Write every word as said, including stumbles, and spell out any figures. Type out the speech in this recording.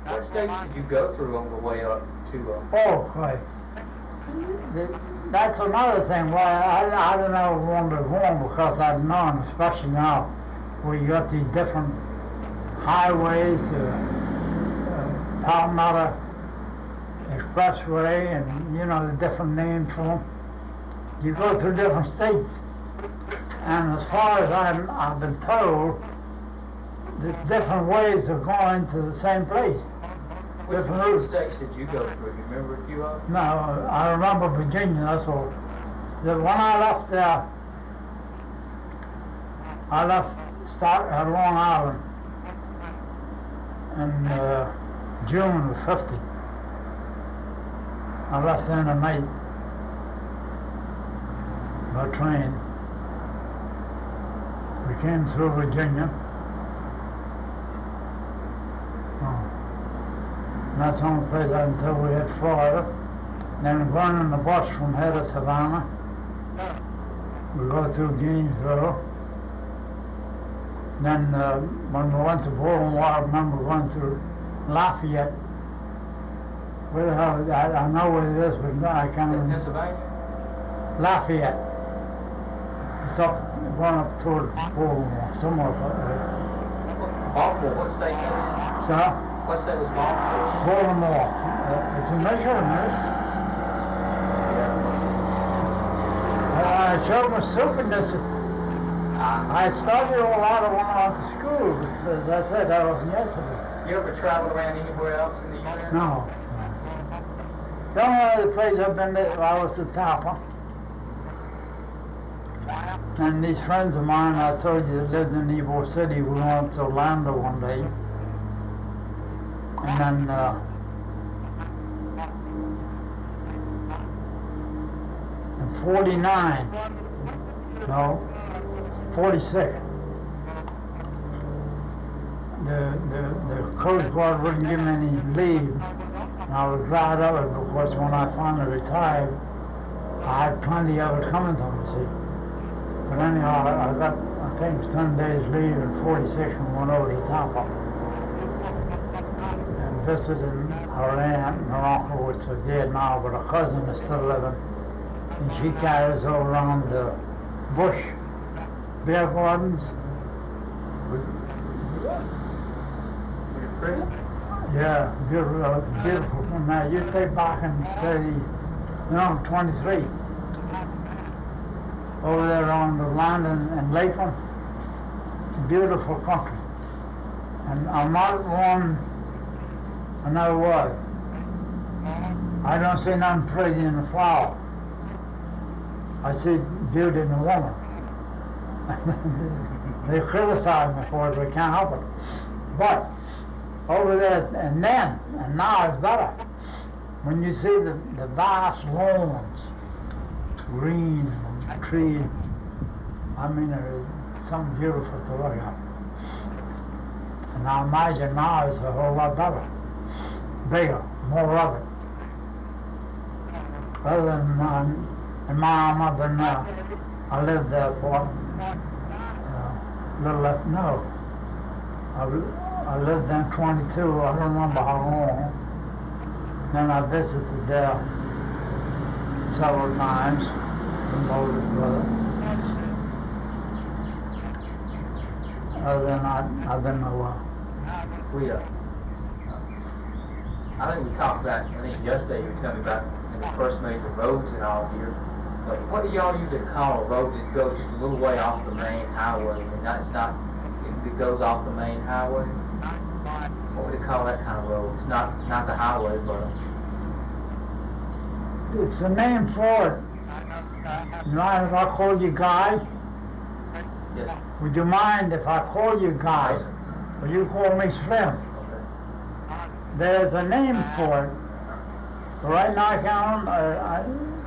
What states did you go through on the way up to? Uh, Oh, right. The- That's another thing why I, I don't know wanted to go on because I've known, especially now, where you got these different highways, uh, uh, Palmetto Expressway, and you know the different names for them. You go through different states, and as far as I'm, I've been told, the different ways of going to the same place. which Different which routes. states did you go through? You remember a few of them? No, I remember Virginia, that's all. The, when I left there, I left, start at Long Island in uh, June of fifty. I left in the night by train. We came through Virginia. Oh. And that's the only place until we hit Florida. Then we're going on the bus from here to Savannah. We go through Gainesville. Then uh, when we went to Baltimore, I remember going through Lafayette. Where the hell is that? I know where it is, but I can't In remember. Pennsylvania? Lafayette. It's up, going up toward Baltimore, somewhere up there. Baltimore, what state is that? So, What state was Baltimore? Baltimore. Uh, it's in Michigan, isn't it? Uh, I showed my stupidness. Uh, I studied a lot of when I went to school, because as I said, I wasn't yesterday. you ever traveled around anywhere else in the U S? No. The only other place I've been to, I was to Tampa. And these friends of mine, I told you, that lived in Ybor City, we went up to Orlando one day. And then, uh, in forty-nine, no, forty-six, the, the, the Coast Guard wouldn't give me any leave. And I was glad of it because when I finally retired, I had plenty of it coming to me, see. But anyhow, I, I got, I think it was ten days leave in forty-six and went over to Tampa. And visited her aunt and her uncle, which are dead now, but her cousin is still living. And she carries over around the Bush Beer Gardens. Was it pretty? Yeah, beautiful, uh, beautiful. Now you take back in thirty, no, twenty-three. Over there on the land in, in Lakeland. It's a beautiful country. And I'm not one, I know what. I don't see nothing pretty in a flower. I see beauty in a woman. They criticize me for it, they can't help it. But over there, and then, and now it's better. When you see the, the vast lawns, green and trees, I mean, it's something beautiful to look at. And I imagine now it's a whole lot better, bigger, more of it. Other than uh, in my home up in, uh, I lived there for a uh, little less, no. I, I lived there in twenty-two, I don't remember how long. Then I visited there several times, with my older brother. Other than that, I've been nowhere. We, uh, I think we talked about, I think yesterday you were telling me about when they first made the roads and all here. But what do y'all usually call a road that goes just a little way off the main highway? I mean, that's not, it goes off the main highway? What would they call that kind of road? It's not, not the highway, but... It's a name for it. You mind if I call you Guy? Yes. Would you mind if I call you Guy? Or you call me Slim? Okay. There's a name for it. Right now I can't remember, I,